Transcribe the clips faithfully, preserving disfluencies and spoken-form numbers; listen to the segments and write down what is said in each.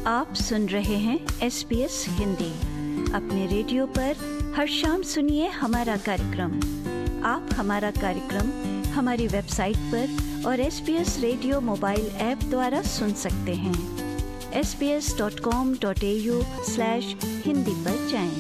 आप सुन रहे हैं एस बी एस हिंदी। अपने रेडियो पर हर शाम सुनिए हमारा कार्यक्रम। आप हमारा कार्यक्रम हमारी वेबसाइट पर और S B S radio mobile app द्वारा सुन सकते हैं। S B S dot com dot A U slash Hindi पर जाएं।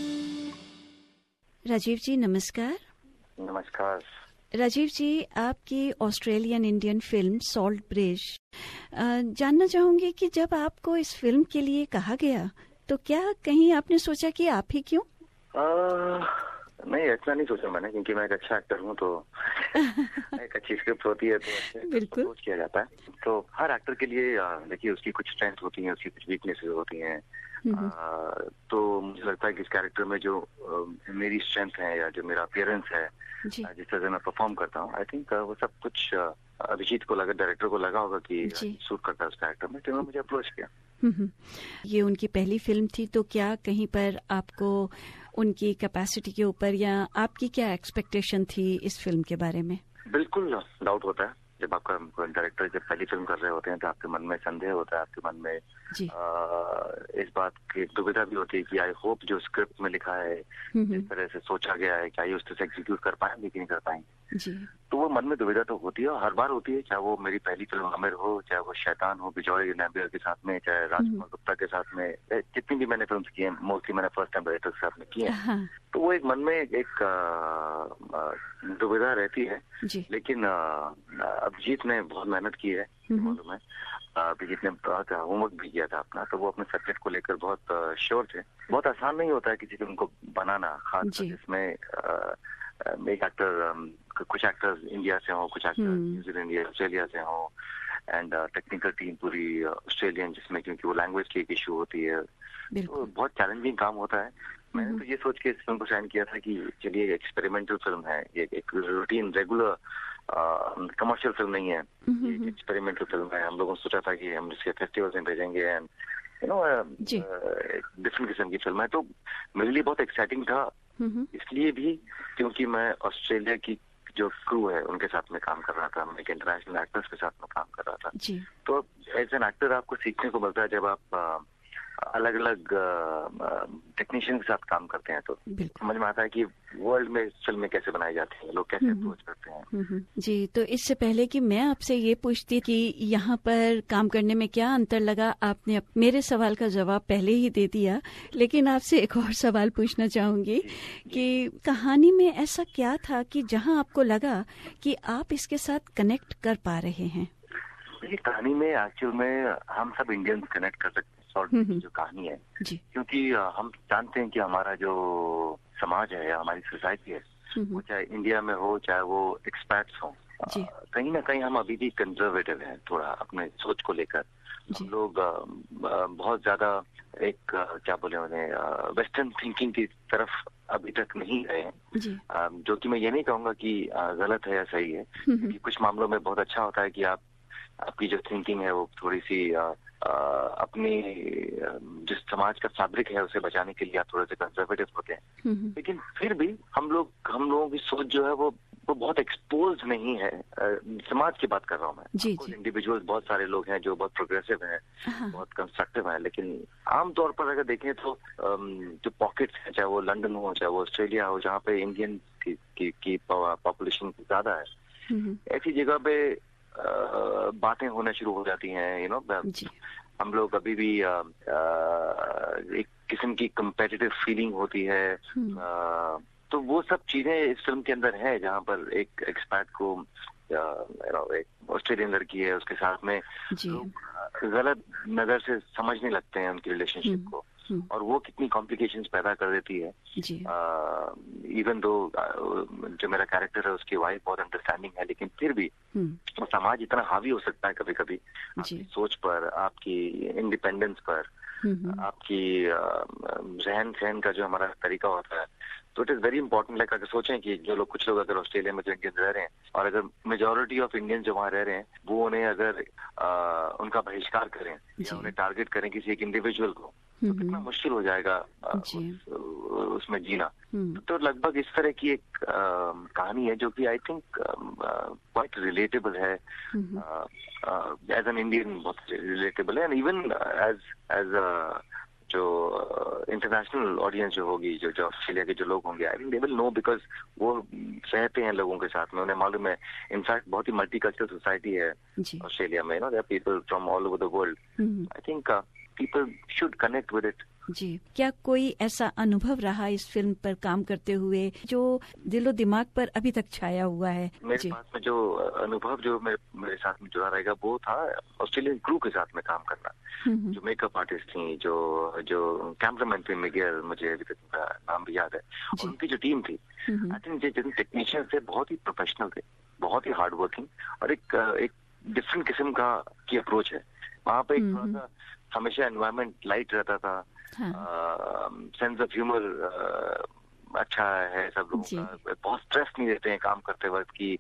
राजीव जी नमस्कार। नमस्कार राजीव जी, आपकी Australian Indian film Salt Bridge, जानना चाहूंगी कि जब आपको इस फिल्म के लिए कहा गया तो क्या कहीं आपने सोचा कि आप ही क्यों? आ, नहीं, इतना नहीं सोचा मैंने, क्योंकि मैं एक अच्छा एक्टर हूँ, तो एक अच्छी स्क्रिप्ट होती है तो बिल्कुल सोच किया जाता है। तो हर एक्टर के लिए देखिए उसकी कुछ स्ट्रेंथ होती है, उसकी कुछ वीकनेसेस होती हैं। आ, तो मुझे लगता है कि इस कैरेक्टर में जो आ, मेरी स्ट्रेंथ है या जो मेरा अपीयरेंस है, जिस तरह से मैं परफॉर्म करता हूँ, आई थिंक वो सब कुछ अभिजीत को लगा, डायरेक्टर को लगा होगा कि सूट करता है उस कैरेक्टर में, तो मुझे अप्रोच किया। ये उनकी पहली फिल्म थी, तो क्या कहीं पर आपको उनकी कैपेसिटी के ऊपर या आपकी क्या एक्सपेक्टेशन थी इस फिल्म के बारे में? बिल्कुल डाउट होता है जब आपका डायरेक्टर जब पहली फिल्म कर रहे होते हैं, तो आपके मन में संदेह होता है, आपके मन में आ, इस बात की दुविधा भी होती है कि आई होप जो स्क्रिप्ट में लिखा है, जिस तरह से सोचा गया है, क्या ये उस तरह से एग्जीक्यूट कर पाएंगे कि नहीं कर पाएंगे जी। तो वो मन में दुविधा तो होती है, और हर बार होती है, चाहे वो मेरी पहली फिल्म आमिर हो, चाहे वो शैतान हो बिजॉय नाबियर के साथ में, चाहे राजकुमार गुप्ता के साथ में, जितनी भी मैंने फिल्म की है मोस्टली मैंने फर्स्ट टाइम डायरेक्टर के साथ में की है। तो वो एक मन में एक दुविधा रहती है, लेकिन अभिजीत ने बहुत मेहनत की है, मालूम है। अभिजीत ने बहुत होमवर्क भी किया था अपना, तो वो अपने सब्जेक्ट को लेकर बहुत श्योर थे। बहुत आसान नहीं होता है किसी फिल्म को बनाना, खास जिसमें एक एक्टर, कुछ एक्टर्स इंडिया से हो, कुछ एक्टर न्यूजीलैंड या ऑस्ट्रेलिया से हो, एंड टेक्निकल टीम पूरी ऑस्ट्रेलियन, जिसमें क्योंकि वो लैंग्वेज की एक इशू होती है, तो बहुत चैलेंजिंग काम होता है। मैंने तो ये सोच के इस फिल्म को साइन किया था कि चलिए एक्सपेरिमेंटल फिल्म है, ये एक रूटीन रेगुलर कमर्शियल फिल्म नहीं है, ये एक्सपेरिमेंटल फिल्म है। हम लोगों ने सोचा था कि हम इसके फेस्टिवल्स में भेजेंगे, एंड यू नो डिफरेंट किस्म की फिल्म है। तो मेरे लिए बहुत एक्साइटिंग था, इसलिए भी क्योंकि मैं ऑस्ट्रेलिया की जो क्रू है उनके साथ में काम कर रहा था, मैं एक इंटरनेशनल एक्टर्स के साथ में काम कर रहा था जी। तो एज एन एक्टर आपको सीखने को मिलता है जब आप अलग अलग टेक्नीशियन के साथ काम करते हैं, तो समझ में आता है कि वर्ल्ड में फिल्में कैसे बनाई जाती हैं, लोग कैसे अप्रोच करते हैं जी। तो इससे पहले कि मैं आपसे ये पूछती कि यहाँ पर काम करने में क्या अंतर लगा, आपने मेरे सवाल का जवाब पहले ही दे दिया, लेकिन आपसे एक और सवाल पूछना चाहूंगी कि कहानी में ऐसा क्या था कि जहाँ आपको लगा कि आप इसके साथ कनेक्ट कर पा रहे हैं? ये कहानी में एक्चुअल में हम सब इंडियंस कनेक्ट कर सकते हैं सॉल्ट की जो कहानी है, क्योंकि हम जानते हैं कि हमारा जो समाज है या हमारी सोसाइटी है, वो चाहे इंडिया में हो चाहे वो एक्सपैट्स हो, कहीं ना कहीं हम अभी भी कंजर्वेटिव हैं थोड़ा अपने सोच को लेकर। हम लोग बहुत ज्यादा एक क्या बोले उन्हें वेस्टर्न थिंकिंग की तरफ अभी तक नहीं गए हैं, जो कि मैं ये नहीं कहूँगा कि गलत है या सही है, क्योंकि कुछ मामलों में बहुत अच्छा होता है कि आप आपकी जो थिंकिंग है वो थोड़ी सी आ, आ, अपनी जिस समाज का फैब्रिक है उसे बचाने के लिए आप थोड़े से कंजर्वेटिव होते हैं, लेकिन फिर भी हम लोग हम लोगों की सोच जो है वो वो बहुत एक्सपोज नहीं है। आ, समाज की बात कर रहा हूँ मैं, इंडिविजुअल्स बहुत सारे लोग हैं जो बहुत प्रोग्रेसिव हैं, बहुत कंस्ट्रक्टिव हैं, लेकिन आमतौर पर अगर देखें तो जो पॉकेट्स हैं, चाहे वो लंदन हो चाहे वो ऑस्ट्रेलिया हो, जहाँ पे इंडियन की, की, की पॉपुलेशन ज्यादा है, ऐसी जगह पे बातें होना शुरू हो जाती हैं। यू नो हम लोग अभी भी आ, आ, एक किस्म की कंपेटिटिव फीलिंग होती है, आ, तो वो सब चीजें इस फिल्म के अंदर है, जहाँ पर एक एक्सपैट को एक ऑस्ट्रेलियन लड़की है, उसके साथ में गलत नजर से समझने लगते हैं उनकी रिलेशनशिप को, और वो कितनी कॉम्प्लिकेशंस पैदा कर देती है। इवन दो जो मेरा कैरेक्टर है उसकी वाइफ बहुत अंडरस्टैंडिंग है, लेकिन फिर भी वो समाज इतना हावी हो सकता है कभी कभी आपकी सोच पर, आपकी इंडिपेंडेंस पर, आपकी रहन सहन का जो हमारा तरीका होता है। तो it is very important, like अगर सोचें कि जो लोग कुछ लोग अगर ऑस्ट्रेलिया में जो इंडियंस रह रहे हैं, और अगर मेजोरिटी ऑफ इंडियंस जो वहाँ रह रहे हैं वो उन्हें अगर आ, उनका बहिष्कार करें या उन्हें टारगेट करें किसी एक इंडिविजुअल को, तो कितना मुश्किल हो जाएगा उस, उसमें जीना। तो लगभग इस तरह की एक कहानी है जो कि आई थिंक क्वाइट रिलेटेबल है, एज एन इंडियन बहुत रिलेटेबल है, एंड इवन एज एज जो इंटरनेशनल ऑडियंस जो होगी, जो जो ऑस्ट्रेलिया के जो लोग होंगे, I think they will know, because वो रहते हैं लोगों के साथ में, उन्हें मालूम है। इनफैक्ट बहुत ही मल्टीकल्चरल सोसाइटी है ऑस्ट्रेलिया में, you know, there are people from all over the world. I think people should connect with it. जी, क्या कोई ऐसा अनुभव रहा इस फिल्म पर काम करते हुए जो दिलो दिमाग पर अभी तक छाया हुआ है? मेरे पास में जो अनुभव जो मेरे, मेरे साथ में जुड़ा रहेगा वो था ऑस्ट्रेलियन क्रू के साथ में काम करना, जो मेकअप आर्टिस्ट थी, जो जो कैमरामैन थे मिगेल, मुझे अभी तक उनका नाम भी याद है, और उनकी जो टीम थी, आई थिंक जितने टेक्नीशियन थे बहुत ही प्रोफेशनल थे, बहुत ही हार्ड वर्किंग, और एक एक डिफरेंट किस्म का की अप्रोच है वहाँ पे। एक थोड़ा सा हमेशा एनवायरनमेंट लाइट रहता था, सेंस ऑफ ह्यूमर अच्छा है सब लोगों का, बहुत स्ट्रेस नहीं देते हैं काम करते वक्त की,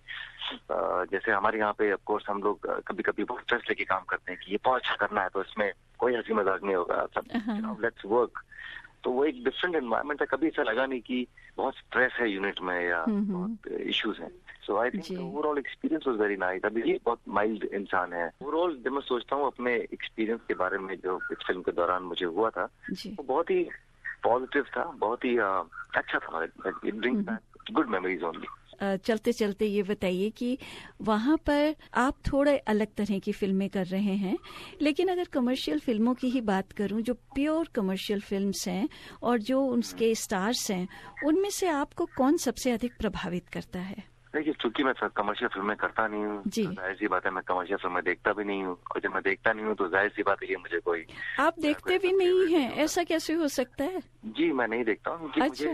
uh, जैसे हमारे यहाँ पे ऑफ कोर्स हम लोग कभी कभी बहुत स्ट्रेस लेके काम करते हैं कि ये बहुत अच्छा करना है तो इसमें कोई हंसी मजाक नहीं होगा, सब लेट्स वर्क। तो वो एक डिफरेंट एनवायरनमेंट है, कभी ऐसा लगा नहीं कि बहुत स्ट्रेस है यूनिट में या बहुत इश्यूज हैं। So I think overall experience was very nice. अभी ये बहुत माइल्ड इंसान है ओवरऑल। जब मैं सोचता हूँ अपने एक्सपीरियंस के बारे में जो इस फिल्म के दौरान मुझे हुआ था, वो बहुत ही पॉजिटिव था, बहुत ही अच्छा था। It brings back good memories only. चलते चलते ये बताइए कि वहाँ पर आप थोड़े अलग तरह की फिल्में कर रहे हैं, लेकिन अगर कमर्शियल फिल्मों की ही बात करूँ, जो प्योर कमर्शियल फिल्म्स हैं और जो उनके स्टार्स हैं, उनमें से आपको कौन सबसे अधिक प्रभावित करता है? देखिए, चूंकि मैं कमर्शियल फिल्में करता नहीं हूँ, तो जाहिर सी बात है मैं कमर्शियल फिल्में देखता भी नहीं हूँ, और जब मैं देखता नहीं हूँ तो जाहिर सी बात है मुझे कोई आप देखते भी नहीं हैं, ऐसा कैसे हो सकता है? जी, मैं नहीं देखता हूँ। अच्छा। मुझे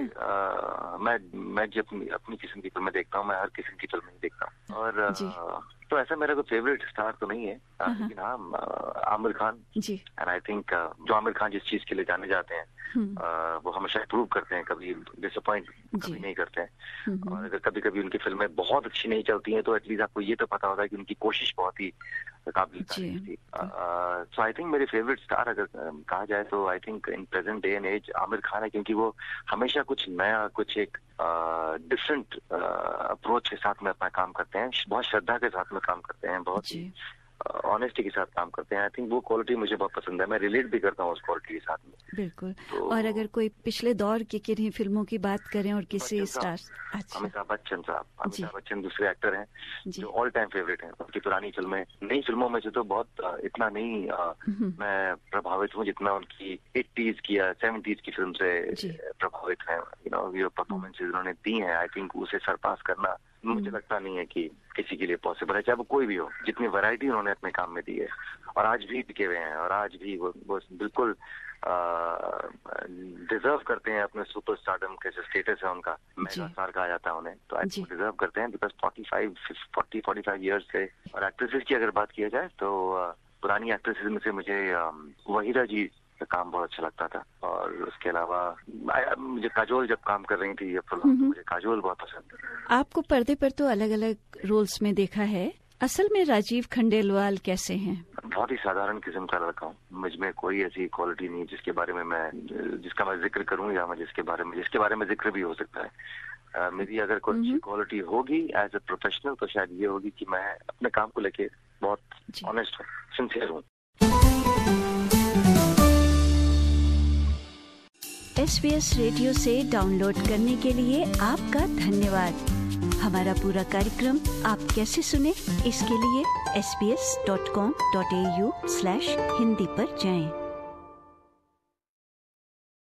आ, मैं मैं जब अपनी किस्म की फिल्में देखता हूँ, मैं हर किस्म की फिल्में देखता हूँ, और आ, तो ऐसा मेरा कोई फेवरेट स्टार तो नहीं है, लेकिन हाँ Aamir Khan ji. And I think जो आमिर खान जिस चीज के लिए जाने जाते हैं Uh, वो हमेशा प्रूव करते हैं, कभी डिसअपॉइंट कभी नहीं करते हैं। और अगर कभी कभी उनकी फिल्में बहुत अच्छी नहीं चलती हैं तो एटलीस्ट आपको ये तो पता होता है कि उनकी कोशिश बहुत ही काबिल तारीफ थी। सो आई थिंक मेरे फेवरेट स्टार अगर कहा जाए तो I think in present day and as Aamir Khan है, क्योंकि वो हमेशा कुछ नया, कुछ एक डिफरेंट अप्रोच के साथ में अपना काम करते हैं, बहुत श्रद्धा के साथ में काम करते हैं, बहुत ही ऑनेस्टी के साथ काम करते हैं। आई थिंक वो क्वालिटी मुझे बहुत पसंद है, मैं रिलेट भी करता हूँ उस क्वालिटी के साथ में। बिल्कुल। तो, और अगर कोई पिछले दौर की किन्हीं फिल्मों की बात करें और किसी स्टार, अच्छा, अमिताभ बच्चन साहब, अमिताभ बच्चन दूसरे एक्टर हैं जो ऑल टाइम फेवरेट हैं। उनकी पुरानी फिल्में, नई फिल्मों में से तो बहुत इतना नहीं आ, मैं प्रभावित हूँ जितना उनकी एट्टीज की या सेवेंटीज की फिल्म से प्रभावित है। यू नो, ये परफॉर्मेंसेज उन्होंने दी हैं, आई थिंक उसे सरपास करना मुझे लगता नहीं है कि किसी के लिए पॉसिबल है, चाहे वो कोई भी हो। जितनी वैरायटी उन्होंने अपने काम में दी है, और आज भी टिके हुए हैं, और आज भी वो, वो बिल्कुल डिजर्व करते हैं अपने सुपर स्टारडम के जो स्टेटस है उनका, मेगा स्टार कहा जाता है उन्हें, तो आज वो डिजर्व करते हैं, because forty five forty forty five years से। और एक्ट्रेसेस की अगर बात किया जाए तो पुरानी एक्ट्रेसेस में से मुझे वहीदा जी का काम बहुत अच्छा लगता था, और उसके अलावा मुझे काजोल जब काम कर रही थी ये फिल्म, तो मुझे काजोल बहुत पसंद है। आपको पर्दे पर तो अलग अलग रोल्स में देखा है, असल में राजीव खंडेलवाल कैसे हैं? बहुत ही साधारण किस्म का लड़का हूँ, मुझ में कोई ऐसी क्वालिटी नहीं जिसके बारे में मैं जिसका मैं जिक्र करूँ, या मैं जिसके बारे में जिसके बारे में जिक्र भी हो सकता है। uh, मेरी अगर कोई अच्छी क्वालिटी होगी एज ए प्रोफेशनल तो शायद ये होगी कि मैं अपने काम को लेके बहुत ऑनेस्ट हूँ, सिंसियर हूँ। एस बी एस रेडियो से डाउनलोड करने के लिए आपका धन्यवाद। हमारा पूरा कार्यक्रम आप कैसे सुने, इसके लिए S B S dot com dot A U slash Hindi पर जाएं।